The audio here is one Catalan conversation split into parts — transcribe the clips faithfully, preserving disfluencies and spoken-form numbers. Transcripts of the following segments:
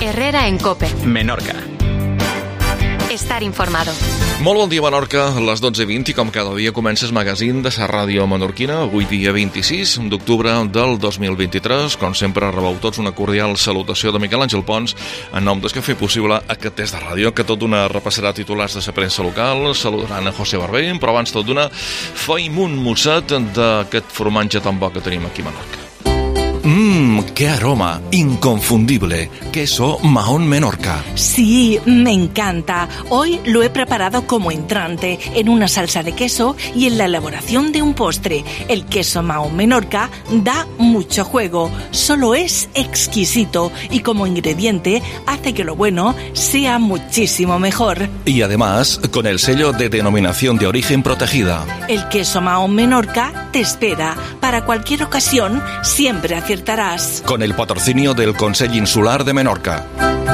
Herrera en COPE. Menorca. Estar informado. Molt bon dia, Menorca, a les dotze i vint, i com cada dia comença el magazín de la ràdio menorquina, avui dia vint-i-sis d'octubre del dos mil vint-i-tres. Com sempre, rebeu tots una cordial salutació de Miquel Àngel Pons, en nom dels que fer possible aquest test de ràdio, que tot d'una repassarà titulars de la premsa local, saludaran a José Barber, però abans tot d'una feim un mosset d'aquest formatge tan bo que tenim aquí a Menorca. Mmm, qué aroma, inconfundible. Queso Mahón Menorca. Sí, me encanta. Hoy lo he preparado como entrante, en una salsa de queso y en la elaboración de un postre. El queso Mahón Menorca da mucho juego, solo es exquisito y como ingrediente hace que lo bueno sea muchísimo mejor. Y además, con el sello de denominación de origen protegida. El queso Mahón Menorca te espera. Para cualquier ocasión, siempre acertarás. Con el patrocinio del Consell Insular de Menorca.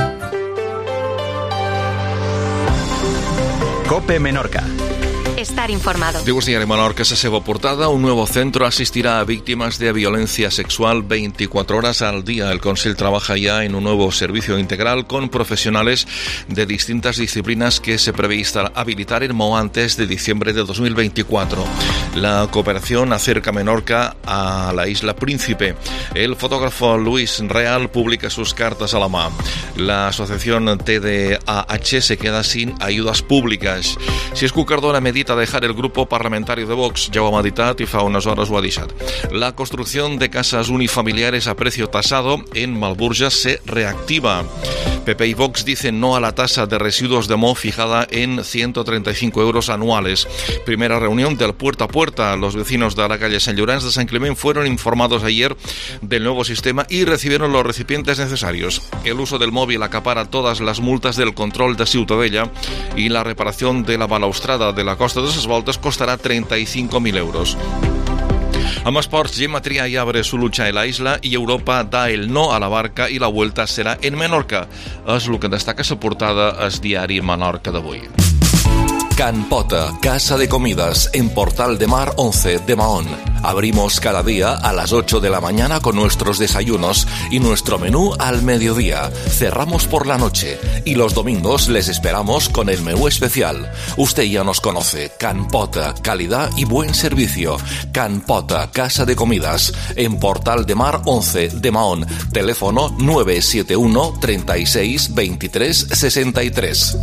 COPE Menorca. Estar informado. Diu Diari Menorca, a seva portada, un nuevo centro asistirá a víctimas de violencia sexual veinticuatro horas al día. El Consell trabaja ya en un nuevo servicio integral con profesionales de distintas disciplinas que se prevé habilitar en Mo antes de diciembre de dos mil veinticuatro. La cooperación acerca Menorca a la isla Príncipe. El fotógrafo Luis Real publica sus cartas a la mano. La asociación T D A H se queda sin ayudas públicas. Si es Cardona medita dejar el grupo parlamentario de Vox, ya ho ha meditat i fa unes hores ho ha deixat. La construcción de casas unifamiliares a precio tasado en Malburja se reactiva. P P y Vox dicen no a la tasa de residuos de Mo fijada en ciento treinta y cinco euros anuales. Primera reunión del puerta a puerta. Los vecinos de la calle Sant Llorenç de Sant Climent fueron informados ayer del nuevo sistema y recibieron los recipientes necesarios. El uso del móvil acapara todas las multas del control de Ciutadella y la reparación de la balaustrada de la Costa de les Voltes costarà treinta-cinc mil euros. Amb esports, Gemma Trià y abre su lucha en la isla y Europa da el no a la barca y la vuelta será en Menorca. És el que destaca la portada al diari Menorca d'avui. Can Pota, casa de comidas en Portal de Mar once de Mahón. Abrimos cada día a las ocho de la mañana con nuestros desayunos y nuestro menú al mediodía. Cerramos por la noche y los domingos les esperamos con el menú especial. Usted ya nos conoce. Can Pota, calidad y buen servicio. Can Pota, casa de comidas en Portal de Mar once de Mahón. Teléfono nueve siete uno, treinta y seis, veintitrés, sesenta y tres.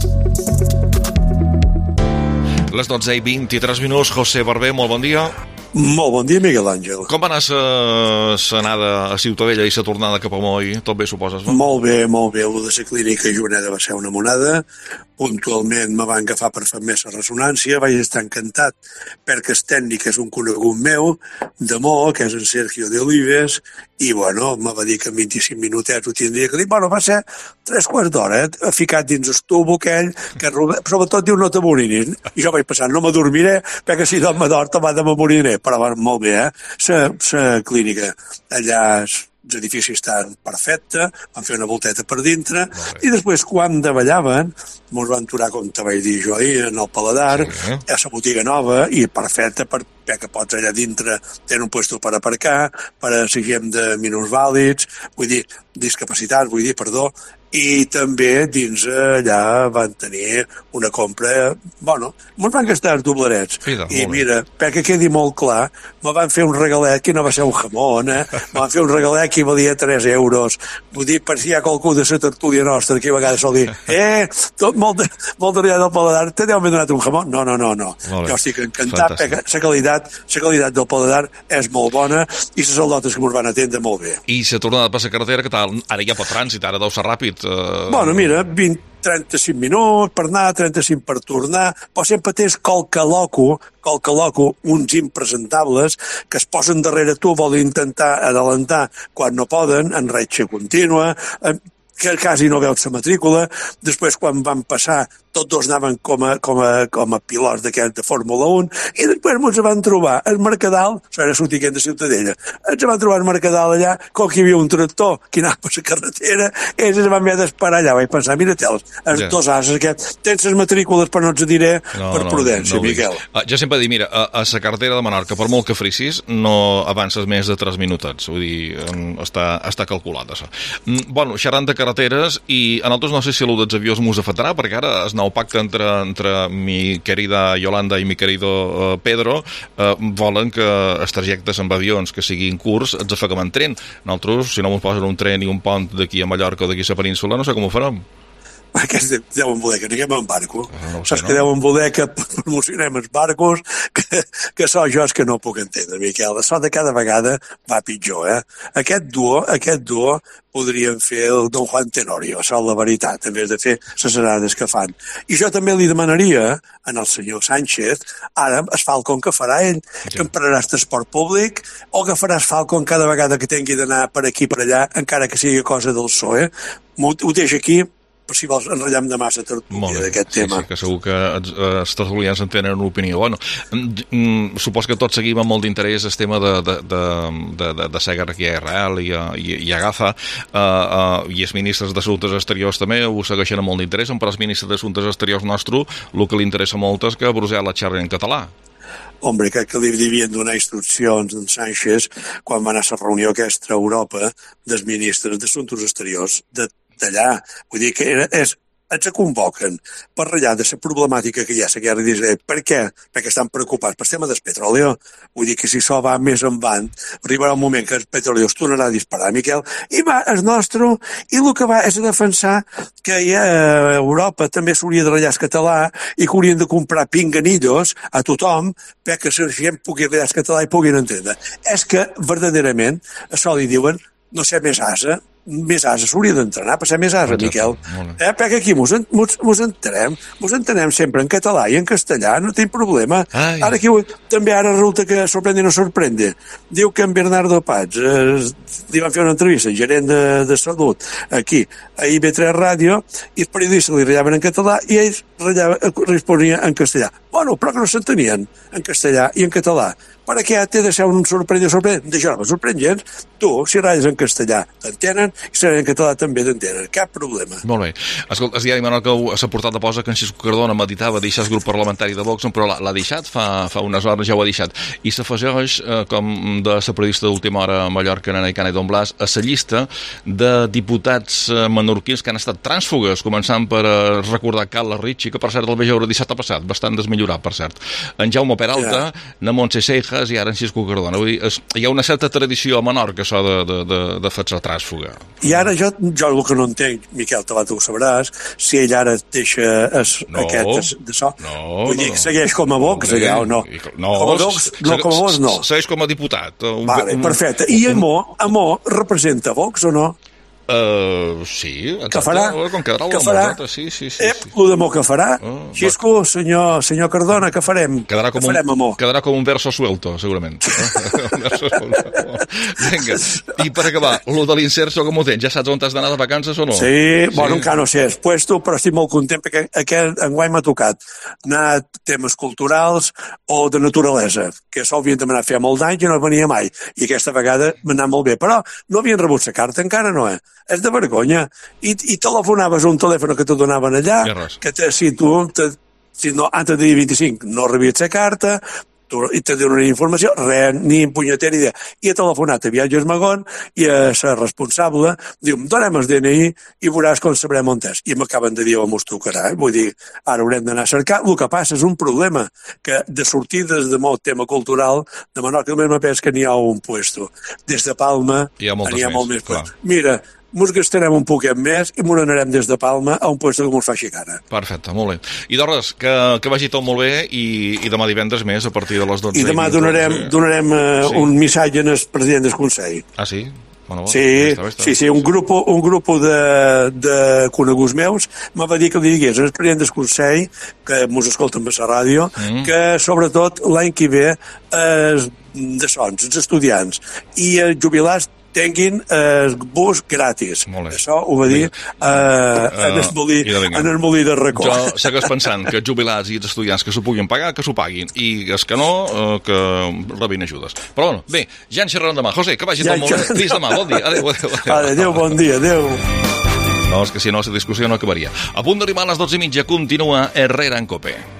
Les dotze i vint-i-tres minuts. José Barber, molt bon dia. Molt bon dia, Miguel Àngel. Com va anar l'anada a Ciutadella i la tornada cap a Moi? Tot bé, suposes? No? Molt bé, molt bé. El de la clínica Juneda va ser una monada. Puntualment me van agafar per fer més ressonància. Vaig estar encantat perquè el tècnic és un conegut meu de Mo, que és en Sergio de Olives, i bueno, me va dir que en vint-i-cinc minutets ho tindria que dir. Bueno, va ser tres quarts d'hora, eh? Ficat dins el tubo aquell, que sobretot diu no t'amorinis. I jo vaig pensar, no m'adormiré, perquè si no m'ador te va de m'amoriré. Però bueno, molt bé, eh? La clínica allà, l'edifici està perfecte, van fer una volteta per dintre, i després quan davallaven, mos van aturar, com te vaig dir jo ahir, en el paladar, sí, eh? A la botiga nova, i perfecta perquè pots allà dintre tenir un puesto per aparcar, per a si gent de minusvàlids, vull dir, discapacitats, vull dir, perdó, i també dins allà van tenir una compra, bueno, ens van gastar els doblerets. Fida, I mira, perquè quedi molt clar, me van fer un regalet que no va ser un jamón, eh? Me van fer un regalet que valia tres euros. Vull dir, per si hi ha qualcú de la tertúlia nostra que a vegades sol dir, eh, tot molt, molt darrere del paladar, te deu haver donat un jamón? No, no, no, no. Jo estic encantat perquè la qualitat, la qualitat del paladar és molt bona i les saldotes que ens van atendre molt bé. I la tornada per la carretera, que tal? Ara ja pot trànsit, ara deu ser ràpid. Uh... Bueno, mira, vint, trenta-cinc minuts per anar, trenta-cinc per tornar, però sempre tens qualque loco, qualque loco, uns impresentables que es posen darrere tu, volen intentar adelantar quan no poden, en retxa contínua, que quasi no veus la matrícula. Després, quan van passar tots dos anaven com a, com a, com a pilots d'aquest de Fórmula un, i després ens van trobar al Mercadal, això era sortint de Ciutadella, ens van trobar al Mercadal allà, com que hi havia un tractor que anava per la carretera, ells es van haver d'esperar allà, vaig pensar, mira-te'ls, els yeah. dos ases que tens les matrícules, però no els diré no, per no, prudència, no, no Miquel. Uh, jo sempre dic, mira, a, a la carretera de Menorca, per molt que frissis, no avances més de tres minutets, vull dir, està, està calculat, això. Mm, bueno, xerrant de carreteres, i a nosaltres no sé si allò dels avions mos afectarà, perquè ara es nou pacte entre, entre mi querida Yolanda i mi querido uh, Pedro uh, volen que els trajectes amb avions que siguin curts els afeguem en tren. Nosaltres, si no ens posen un tren i un pont d'aquí a Mallorca o d'aquí a la península, no sé com ho farem. Aquests deuen voler que anem en barco. No Saps sé, no? Que deuen voler que promocionem els barcos, que, que això jo és que no puc entendre, Miquel. Això de cada vegada va pitjor, eh? Aquest duo, aquest duo podrien fer el Don Juan Tenorio, això és la veritat, en vez de fer les anades que fan. I jo també li demanaria al senyor Sánchez, ara es Falcon que farà ell, sí. Que emprarà el transport públic o que faràs Falcon cada vegada que tingui d'anar per aquí per allà, encara que sigui cosa del P S O E. Ho, ho deixo aquí, per si vols enrotllar de massa tertúlia d'aquest sí, tema. Sí, que segur que els, els tertulians en tenen una opinió. Bueno, supos que tots seguim amb molt d'interès el tema de, de, de, de, de, de la guerra aquí a Israel i a, i, i a Gaza, uh, uh, i els ministres d'Assumptes Exteriors també ho segueixen amb molt d'interès, però els ministres d'Assumptes Exteriors nostre el que li interessa molt és que a Brussel·les xerren en català. Hombre, crec que li devien donar instruccions en Sánchez quan va anar a la reunió aquesta a Europa dels ministres d'Assumptes Exteriors de d'allà, vull dir que era, és, ens convoquen per ratllar de la problemàtica que hi ha a la guerra d'Israel. Per què? Perquè estan preocupats per el tema del petroli. Vull dir que si això va més en van, arribarà un moment que el petroli es tornarà a disparar, Miquel, i va, el nostre, i el que va és a defensar que ja, a Europa també s'hauria de ratllar el català i que haurien de comprar pinganillos a tothom perquè la gent pugui ratllar el català i puguin entendre. És que, verdaderament, això li diuen, no sé, més asa, més asa, s'hauria d'entrenar per ser més asa, exacte, Miquel. Eh, perquè aquí mos, mos, mos entenem, mos entenem sempre en català i en castellà, no tinc problema. Ai. Ara aquí també ara resulta que sorprende no sorprende. Diu que en Bernardo Paz eh, li van fer una entrevista, gerent de, de salut, aquí, a I B tres Ràdio, i els periodistes li ratllaven en català i ells responien en castellà. Bueno, però que no s'entenien en castellà i en català. Per què té de ser un sorprendent sorprendent? D'això no me sorprèn gens. Tu, si ratlles en castellà, t'entenen, i si ratlles en català també t'entenen. Cap problema. Molt bé. Escolta, el diari Menorca a la portada posa que en Xisco Cardona meditava deixar el grup parlamentari de Vox, però l'ha deixat, fa, fa unes hores ja ho ha deixat. I s'afegeix, eh, com de la periodista d'última hora a Mallorca, Nana Icana i Don Blas, a la llista de diputats menorquins que han estat trànsfugues, començant per eh, recordar Carles Ritchie, que per cert el vaig veure dissabte passat, bastant desmillorat, per cert. En Jaume Peralta, yeah. Na Montse Seijas i ara en Xisco Cardona. Vull dir, es, hi ha una certa tradició a Menorca, això de, de, de, de fer-se trànsfuga. I ara jo, jo el que no entenc, Miquel, te tu ho sabràs, si ell ara deixa es, no, aquest de so. No, vull dir, no. Segueix com a Vox, no, allà, o no? No, com a Vox, no, com a Vox, no. Segueix com a diputat. Un, vale, un, perfecte. I Amor, Amor representa Vox o no? Uh, sí, exacte. Que farà? Com quedarà que farà? Sí, sí, sí. Ep, el d'Amor que farà? Oh, Xisco, senyor, senyor Cardona, què farem? Quedarà com, que farem, un, quedarà com un verso suelto, segurament. Un verso suelto. Vinga, i per acabar, lo de l'inserso com ho tens? Ja saps on has d'anar de vacances o no? Sí, sí. Bueno, encara no sé, és puesto, però estic molt content perquè aquest enguany m'ha tocat anar a temes culturals o de naturalesa, que això havien demanat fer molt d'anys i no venia mai, i aquesta vegada m'ha anat molt bé, però no havien rebut la carta encara, no, eh? És de vergonya. I, i telefonaves un telèfon que te donaven allà, que te, si tu, te, si no, antes del dia vint-i-cinc no rebies la carta, tu, i te donen informació, res, ni punyetera idea. I he telefonat a Viatges Magón i a la responsable, diu, donem el D N I i veuràs com sabrem on és. I m'acaben de dir, on mos tocarà. Eh? Vull dir, ara haurem d'anar a cercar. El que passa és un problema, que de sortides de molt tema cultural, de Menorca només me penso que n'hi ha un puesto. Des de Palma n'hi ha, n'hi ha molt més. Clar. Mira, mos gastarem un poquet més i mos anarem des de Palma a un lloc que mos faci cara. Perfecte, molt bé. I doncs, que, que vagi tot molt bé i, i demà divendres més a partir de les dotze. I demà donarem, sí. donarem uh, sí. un missatge al president del Consell. Ah, sí? Bueno, sí, està, està, sí, sí, un grup, un grup de, de coneguts meus me va dir que li digués al president del Consell, que mos escolten per la ràdio, mm. que sobretot l'any que ve eh, de sons, els estudiants i els jubilats tinguin el bus gratis. Això ho va dir uh, en, el molí, en el molí de Racó. Jo segueix pensant que els jubilats i els estudiants que s'ho puguin pagar, que s'ho paguin, i els que no, uh, que rebin ajudes. Però bueno, bé, ja en xerrarem demà. José, que vagi ja tot molt bé. Fins demà, bon dia. Adéu, adéu, adéu. Adéu, bon dia, adéu. No, és que si no, la discussió no acabaria. A punt d'arribar a les dotze i mitja, continua Herrera en Cope.